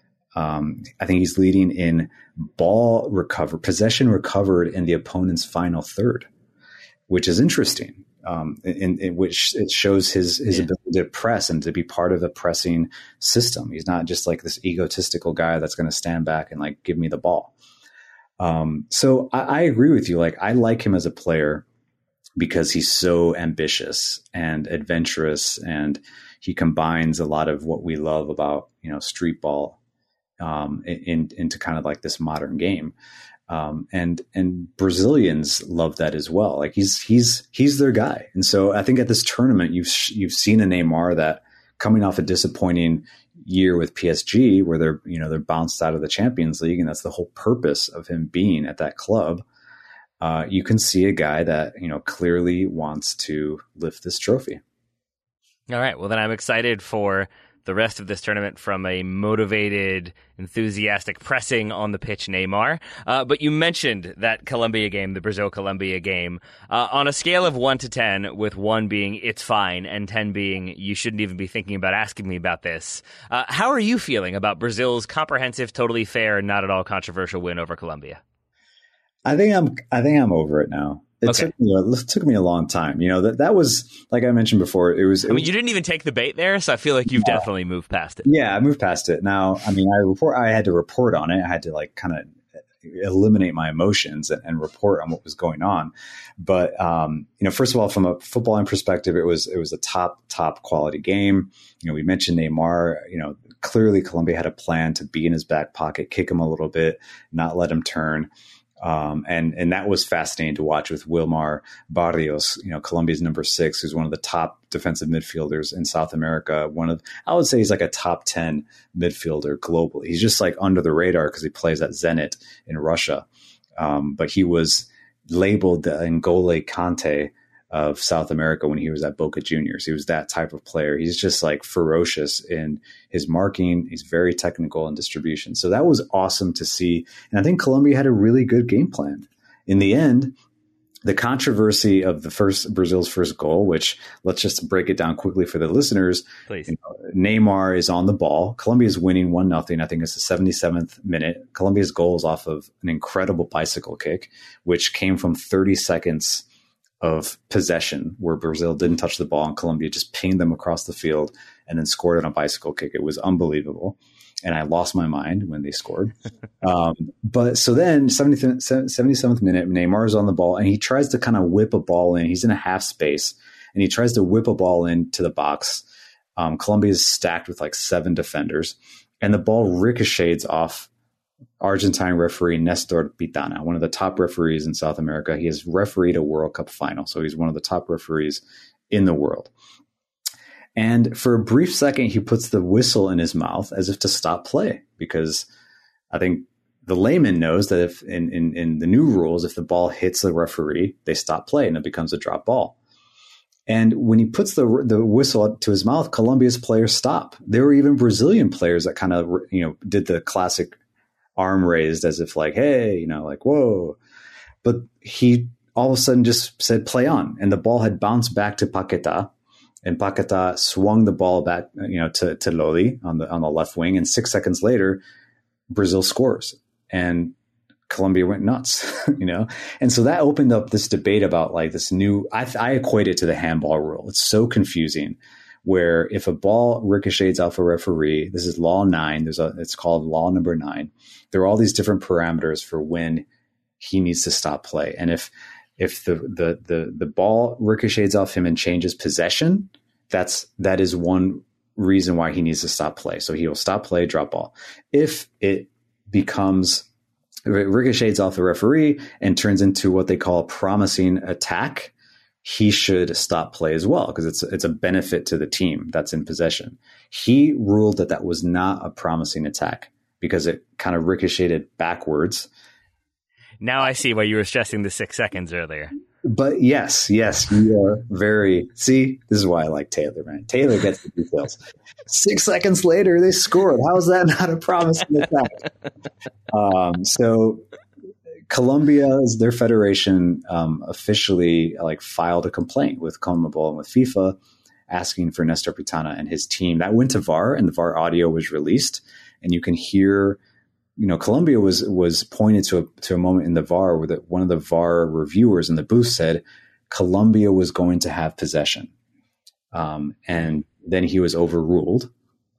Um, I think he's leading in ball recover, possession recovered in the opponent's final third, which is interesting. Um, in, in which it shows his his yeah. ability to press and to be part of the pressing system. He's not just like this egotistical guy that's going to stand back and like give me the ball. Um, so I, I agree with you. Like I like him as a player because he's so ambitious and adventurous, and he combines a lot of what we love about you know street ball. Um, in, into kind of like this modern game. Um, and, and Brazilians love that as well. Like he's, he's, he's their guy. And so I think at this tournament, you've, you've seen a Neymar that coming off a disappointing year with P S G where they're, you know, they're bounced out of the Champions League. And that's the whole purpose of him being at that club. Uh, you can see a guy that, you know, clearly wants to lift this trophy. All right. Well, then I'm excited for the rest of this tournament from a motivated, enthusiastic, pressing on the pitch Neymar. Uh, but you mentioned that Colombia game, the Brazil-Colombia game. Uh, on a scale of one to ten, with one being it's fine and ten being you shouldn't even be thinking about asking me about this, uh, how are you feeling about Brazil's comprehensive, totally fair, and not at all controversial win over Colombia? I think I'm. I think I'm over it now. It okay. took me. A, it took me a long time. You know that that was like I mentioned before. It was. It I mean, was, you didn't even take the bait there, so I feel like you've yeah. definitely moved past it. Yeah, I moved past it. Now, I mean, I report. I had to report on it. I had to like kind of eliminate my emotions and, and report on what was going on. But um, you know, first of all, from a footballing perspective, it was it was a top top quality game. You know, we mentioned Neymar. You know, clearly Colombia had a plan to be in his back pocket, kick him a little bit, not let him turn. Um, and, and that was fascinating to watch with Wilmar Barrios, you know, Colombia's number six, who's one of the top defensive midfielders in South America. One of, I would say he's like a top ten midfielder globally. He's just like under the radar because he plays at Zenit in Russia. Um, but he was labeled the N'Golo Kante of South America when he was at Boca Juniors. He was that type of player. He's just like ferocious in his marking. He's very technical in distribution. So that was awesome to see. And I think Colombia had a really good game plan. In the end, the controversy of the first Brazil's first goal, which let's just break it down quickly for the listeners. Please. You know, Neymar is on the ball. Colombia is winning one nothing. I think it's the seventy-seventh minute. Colombia's goal is off of an incredible bicycle kick, which came from thirty seconds of possession where Brazil didn't touch the ball and Colombia just pinged them across the field and then scored on a bicycle kick. It was unbelievable. And I lost my mind when they scored. um, but so then seventy-seventh minute, Neymar is on the ball and he tries to kind of whip a ball in. He's in a half space and he tries to whip a ball into the box. Um, Colombia is stacked with like seven defenders, and the ball ricochets off Argentine referee Nestor Pitana, one of the top referees in South America. He has refereed a World Cup final, so he's one of the top referees in the world. And for a brief second, he puts the whistle in his mouth as if to stop play, because I think the layman knows that if in, in, in the new rules, if the ball hits the referee, they stop play and it becomes a drop ball. And when he puts the the whistle to his mouth, Colombia's players stop. There were even Brazilian players that kind of, you know, did the classic arm raised as if like, hey, you know, like, whoa. But he all of a sudden just said, play on. And the ball had bounced back to Paqueta. And Paqueta swung the ball back, you know, to, to Lodi on the on the left wing. And six seconds later, Brazil scores. And Colombia went nuts, you know? And so that opened up this debate about like this new, I, I equate it to the handball rule. It's so confusing, where if a ball ricochets off a referee, this is law nine, there's a, it's called law number nine. There are all these different parameters for when he needs to stop play. And if, if the, the, the, the ball ricochets off him and changes possession, that's, that is one reason why he needs to stop play. So he will stop play, drop ball. If it becomes, it ricochets off the referee and turns into what they call a promising attack, he should stop play as well, because it's it's a benefit to the team that's in possession. He ruled that that was not a promising attack because it kind of ricocheted backwards. Now I see why you were stressing the six seconds earlier. But yes, yes, you are very, see, this is why I like Taylor, man. Taylor gets the details. Six seconds later, they scored. How is that not a promising attack? Um, so Colombia's, their federation um, officially like filed a complaint with CONMEBOL and with FIFA asking for Nestor Pitana and his team. That went to V A R, and the V A R audio was released, and you can hear, you know, Colombia was was pointed to a, to a moment in the V A R where the, one of the V A R reviewers in the booth said Colombia was going to have possession. Um, and then he was overruled.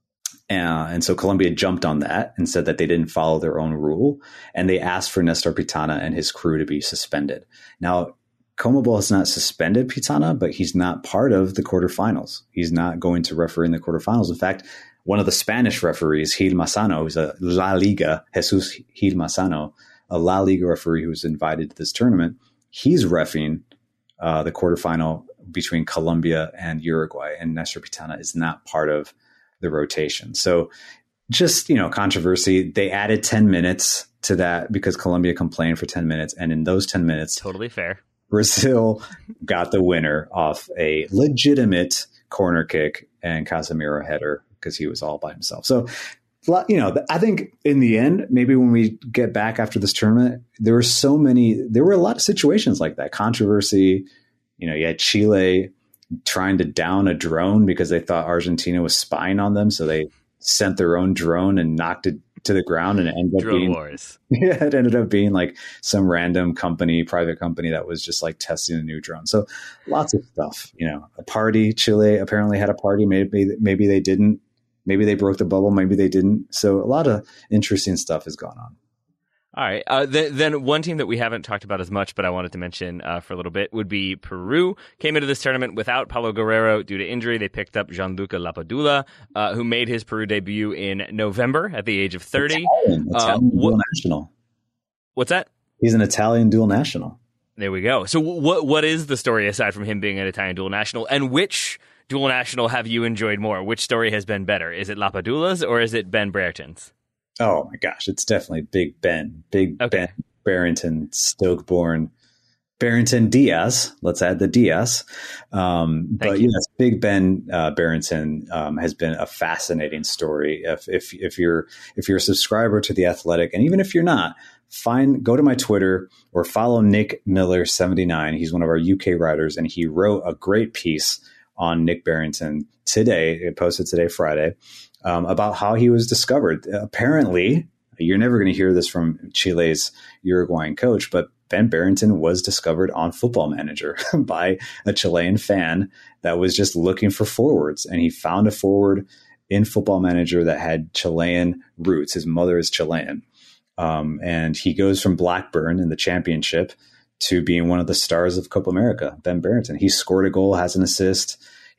Uh, and so Colombia jumped on that and said that they didn't follow their own rule. And they asked for Nestor Pitana and his crew to be suspended. Now, CONMEBOL has not suspended Pitana, but he's not part of the quarterfinals. He's not going to referee in the quarterfinals. In fact, one of the Spanish referees, Gil Manzano, who's a La Liga, Jesus Gil Manzano, a La Liga referee who's invited to this tournament, he's reffing uh, the quarterfinal between Colombia and Uruguay, and Nestor Pitana is not part of the rotation. So just, you know, controversy. They added ten minutes to that because Colombia complained for ten minutes. And in those ten minutes, totally fair, Brazil got the winner off a legitimate corner kick and Casemiro header because he was all by himself. So, you know, I think in the end, maybe when we get back after this tournament, there were so many, there were a lot of situations like that. Controversy, you know, you had Chile trying to down a drone because they thought Argentina was spying on them. So they sent their own drone and knocked it to the ground, and it ended up drone being, wars. Yeah, it ended up being like some random company, private company that was just like testing a new drone. So lots of stuff, you know, a party. Chile apparently had a party. Maybe, maybe they didn't. Maybe they broke the bubble. Maybe they didn't. So a lot of interesting stuff has gone on. All right. Uh, th- then one team that we haven't talked about as much, but I wanted to mention uh, for a little bit, would be Peru. Came into this tournament without Paulo Guerrero due to injury. They picked up Gianluca Lapadula, uh, who made his Peru debut in November at the age of thirty. Italian, Italian uh, dual what, national. What's that? He's an Italian dual national. There we go. So what what is the story aside from him being an Italian dual national, and which dual national have you enjoyed more? Which story has been better? Is it Lapadula's or is it Ben Brereton's? Oh my gosh, it's definitely Big Ben. Big okay. Ben Barrington, Stoke-born Barrington Diaz. Let's add the Diaz. Um, but you. yes, Big Ben uh, Barrington um, has been a fascinating story. If if if you're if you're a subscriber to The Athletic, and even if you're not, find go to my Twitter or follow Nick Miller seventy-nine. He's one of our U K writers, and he wrote a great piece on Nick Barrington today. It posted today, Friday. Um, about how he was discovered. Apparently, you're never going to hear this from Chile's Uruguayan coach, but Ben Barrington was discovered on Football Manager by a Chilean fan that was just looking for forwards. And he found a forward in Football Manager that had Chilean roots. His mother is Chilean. Um, and he goes from Blackburn in the championship to being one of the stars of Copa America, Ben Barrington. He scored a goal, has an assist.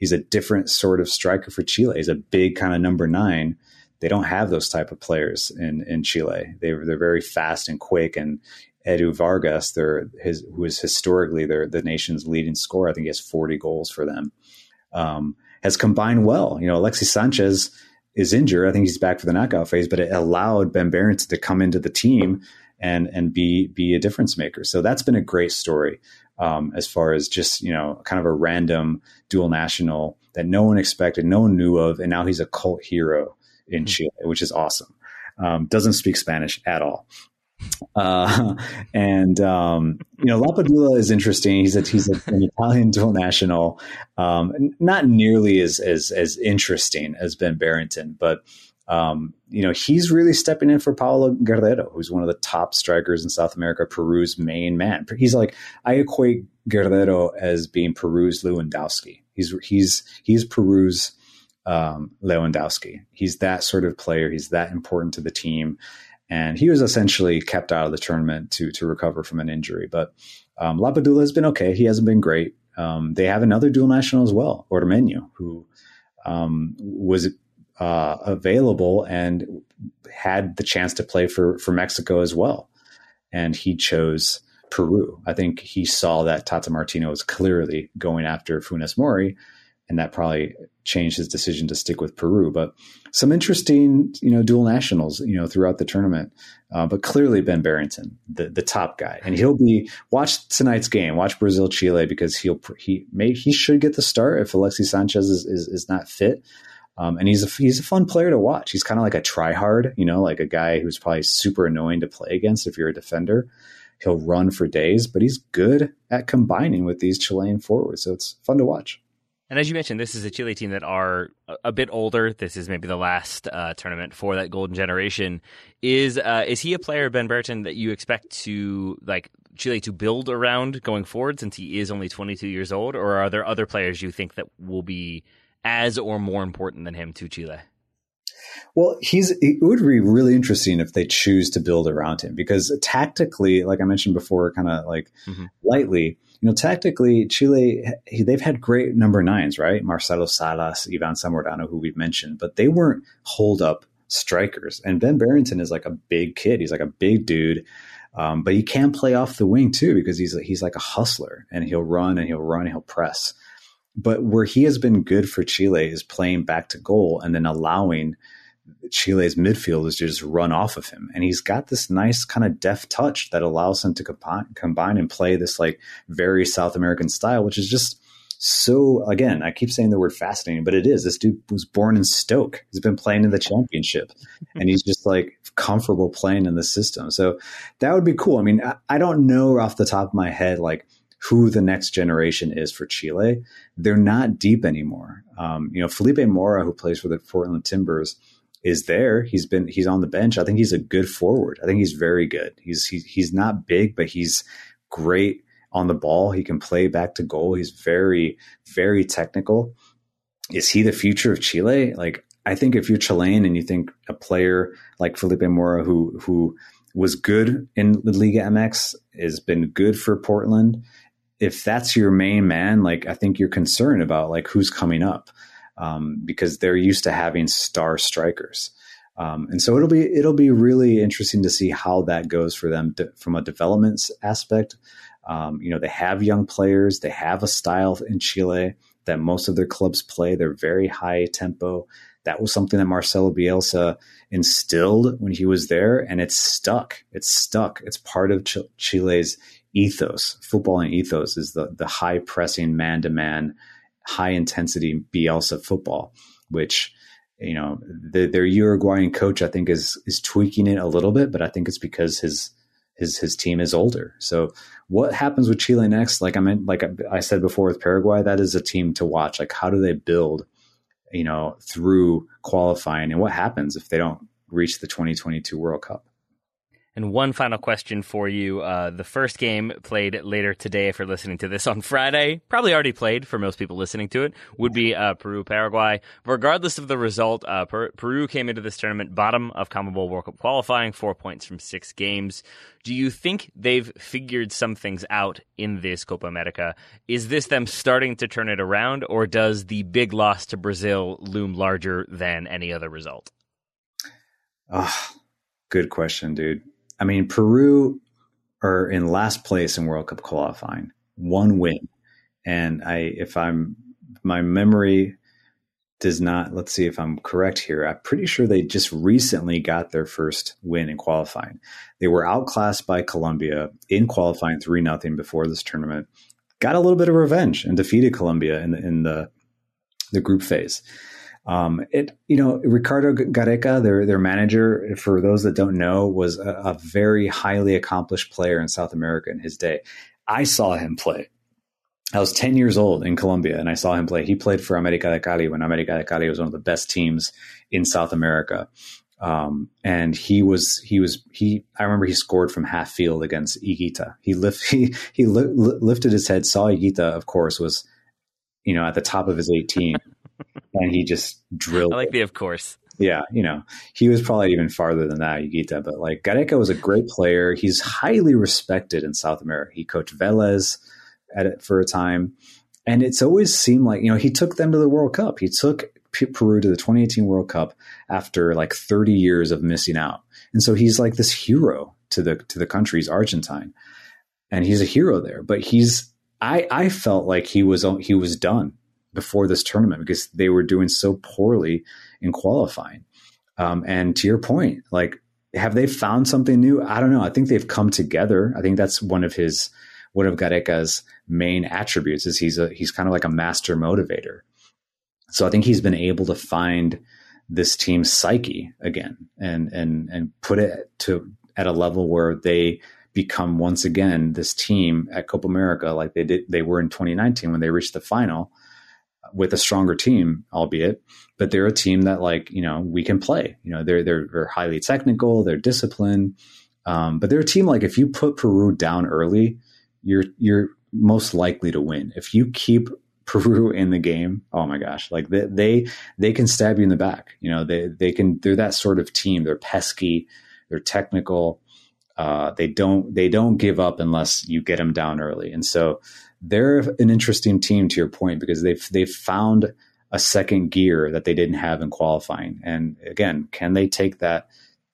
He's a different sort of striker for Chile. He's a big kind of number nine. They don't have those type of players in, in Chile. They, they're very fast and quick. And Edu Vargas, they're his, who is historically their, the nation's leading scorer, I think he has forty goals for them, um, has combined well. You know, Alexis Sanchez is injured. I think he's back for the knockout phase, but it allowed Ben Barrington to come into the team and and be be a difference maker. So that's been a great story um, as far as just, you know, kind of a random dual national that no one expected, no one knew of, and now he's a cult hero in mm-hmm. Chile, which is awesome. Um, doesn't speak Spanish at all. Uh, and, um, you know, Lapadula is interesting. He's a, he's a, an Italian dual national, um, not nearly as, as, as interesting as Ben Barrington, but, um, you know, he's really stepping in for Paulo Guerrero, who's one of the top strikers in South America, Peru's main man. He's like, I equate Guerrero as being Peru's Lewandowski. He's, he's, he's Peru's, um, Lewandowski. He's that sort of player. He's that important to the team. And he was essentially kept out of the tournament to to recover from an injury. But um, Lapadula has been okay. He hasn't been great. Um, they have another dual national as well, Ormeño, who um, was uh, available and had the chance to play for, for Mexico as well. And he chose Peru. I think he saw that Tata Martino was clearly going after Funes Mori, and that probably changed his decision to stick with Peru. But some interesting, you know, dual nationals, you know, throughout the tournament. Uh, but clearly Ben Barrington, the, the top guy, and he'll be watch tonight's game, watch Brazil Chile, because he'll he may he should get the start if Alexis Sanchez is is, is not fit. Um, and he's a he's a fun player to watch. He's kind of like a tryhard, you know, like a guy who's probably super annoying to play against if you're a defender. He'll run for days, but he's good at combining with these Chilean forwards, so it's fun to watch. And as you mentioned, this is a Chile team that are a bit older. This is maybe the last uh, tournament for that golden generation. Is uh, is he a player, Ben Barrington, that you expect to like Chile to build around going forward, since he is only twenty-two years old, or are there other players you think that will be as or more important than him to Chile? Well, he's it would be really interesting if they choose to build around him, because tactically, like I mentioned before, kind of like mm-hmm. lightly, you know, tactically, Chile, they've had great number nines, right? Marcelo Salas, Ivan Zamorano, who we've mentioned, but they weren't hold up strikers. And Ben Barrington is like a big kid. He's like a big dude. Um, but he can play off the wing too, because he's he's like a hustler, and he'll run and he'll run and he'll press. But where he has been good for Chile is playing back to goal and then allowing Chile's midfielders to just run off of him. And he's got this nice kind of deft touch that allows him to combine, combine and play this like very South American style, which is just so, again, I keep saying the word fascinating, but it is. This dude was born in Stoke. He's been playing in the championship and he's just like comfortable playing in the system. So that would be cool. I mean, I, I don't know off the top of my head, like who the next generation is for Chile. They're not deep anymore. Um, you know, Felipe Mora, who plays for the Portland Timbers, is there. He's been, he's on the bench. I think he's a good forward. I think he's very good. He's, he, he's not big, but he's great on the ball. He can play back to goal. He's very, very technical. Is he the future of Chile? Like, I think if you're Chilean and you think a player like Felipe Mora, who, who was good in Liga M X, has been good for Portland, if that's your main man, like, I think you're concerned about like who's coming up. Um, because they're used to having star strikers. Um, and so it'll be, it'll be really interesting to see how that goes for them to, from a development aspect. Um, you know, they have young players, they have a style in Chile that most of their clubs play. They're very high tempo. That was something that Marcelo Bielsa instilled when he was there, and it's stuck. It's stuck. It's part of Ch- Chile's ethos. Footballing ethos is the, the high pressing man-to-man, high intensity Bielsa football, which, you know, the, their Uruguayan coach, I think is, is tweaking it a little bit, but I think it's because his, his, his team is older. So what happens with Chile next? Like I meant, like I said before with Paraguay, that is a team to watch. Like, how do they build, you know, through qualifying, and what happens if they don't reach the twenty twenty-two World Cup? And one final question for you. Uh, the first game played later today, if you're listening to this on Friday, probably already played for most people listening to it, would be uh, Peru-Paraguay. Regardless of the result, uh, per- Peru came into this tournament bottom of CONMEBOL World Cup qualifying, four points from six games. Do you think they've figured some things out in this Copa America? Is this them starting to turn it around, or does the big loss to Brazil loom larger than any other result? Oh, good question, dude. I mean, Peru are in last place in World Cup qualifying, one win. And I, if I'm, my memory does not, let's see if I'm correct here. I'm pretty sure they just recently got their first win in qualifying. They were outclassed by Colombia in qualifying three nothing before this tournament, got a little bit of revenge and defeated Colombia in the, in the, the group phase. Um, it, you know, Ricardo Gareca, their, their manager, for those that don't know, was a, a very highly accomplished player in South America in his day. I saw him play. I was ten years old in Colombia and I saw him play. He played for América de Cali when América de Cali was one of the best teams in South America. Um, and he was, he was, he, I remember he scored from half field against Higuita. He lift, he, he li- lifted his head, saw Higuita, of course, was, you know, at the top of his eighteen. And he just drilled. I like the of course. Yeah, you know, he was probably even farther than that, Higuita. But like Gareca was a great player. He's highly respected in South America. He coached Vélez at it for a time. And it's always seemed like, you know, he took them to the World Cup. He took P- Peru to the twenty eighteen World Cup after like thirty years of missing out. And so he's like this hero to the to the country. He's Argentine. And he's a hero there. But he's I I felt like he was he was done before this tournament because they were doing so poorly in qualifying. Um, and to your point, like, have they found something new? I don't know. I think they've come together. I think that's one of his, one of Gareca's main attributes is he's a, he's kind of like a master motivator. So I think he's been able to find this team's psyche again and, and, and put it to at a level where they become once again this team at Copa America like they did, they were in twenty nineteen when they reached the final, with a stronger team, albeit, but they're a team that, like, you know, we can play. You know, they're they're, they're highly technical, they're disciplined, um, but they're a team like if you put Peru down early, you're you're most likely to win. If you keep Peru in the game, oh my gosh, like they they they can stab you in the back. You know, they they can. They're that sort of team. They're pesky, they're technical. Uh, they don't they don't give up unless you get them down early, and so. They're an interesting team to your point because they've they've found a second gear that they didn't have in qualifying. And again, can they take that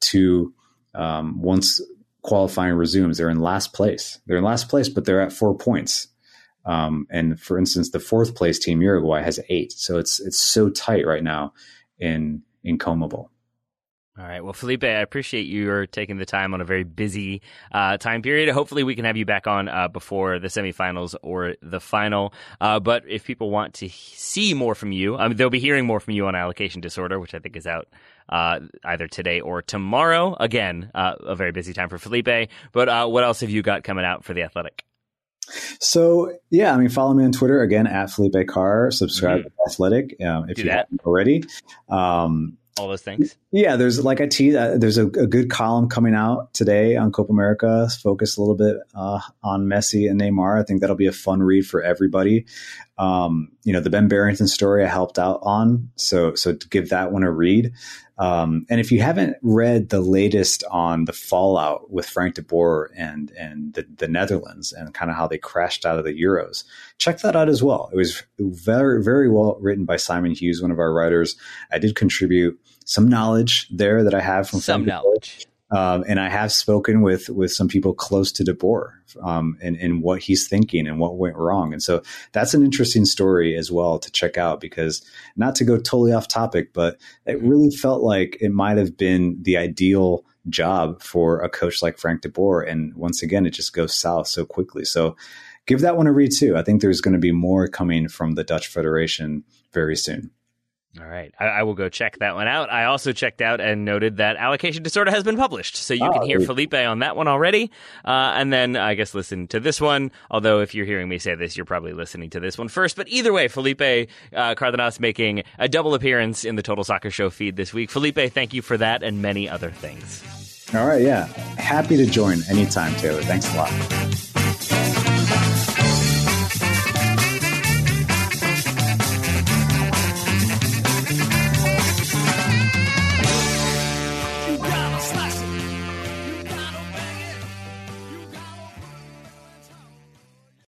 to um, once qualifying resumes? They're in last place. They're in last place, but they're at four points. Um, and for instance, the fourth place team Uruguay has eight, so it's it's so tight right now in in CONMEBOL. All right. Well, Felipe, I appreciate you taking the time on a very busy uh, time period. Hopefully we can have you back on uh, before the semifinals or the final. Uh, but if people want to see more from you, I mean, they'll be hearing more from you on Allocation Disorder, which I think is out uh, either today or tomorrow. Again, uh, a very busy time for Felipe. But uh, what else have you got coming out for The Athletic? So, yeah, I mean, follow me on Twitter, again, at Felipe Carr. Subscribe mm-hmm. to The Athletic um, if Do you that. haven't already. Um All those things. Yeah, there's like I teased, uh, there's a, a good column coming out today on Copa America, focused a little bit uh, on Messi and Neymar. I think that'll be a fun read for everybody. Um, you know, the Ben Barrington story I helped out on, so so to give that one a read. Um, and if you haven't read the latest on the fallout with Frank de Boer and and the, the Netherlands and kind of how they crashed out of the Euros, check that out as well. It was very, very well written by Simon Hughes, one of our writers. I did contribute some knowledge there that I have from some Frank knowledge. Um, and I have spoken with with some people close to de Boer um, and, and what he's thinking and what went wrong. And so that's an interesting story as well to check out, because not to go totally off topic, but it really felt like it might have been the ideal job for a coach like Frank de Boer. And once again, it just goes south so quickly. So give that one a read too. I think there's going to be more coming from the Dutch Federation very soon. All right. I, I will go check that one out. I also checked out and noted that Allocation Disorder has been published. So you oh, can hear Felipe on that one already. Uh, and then I guess listen to this one. Although if you're hearing me say this, you're probably listening to this one first. But either way, Felipe uh, Cardenas making a double appearance in the Total Soccer Show feed this week. Felipe, thank you for that and many other things. All right. Yeah. Happy to join anytime, Taylor. Thanks a lot.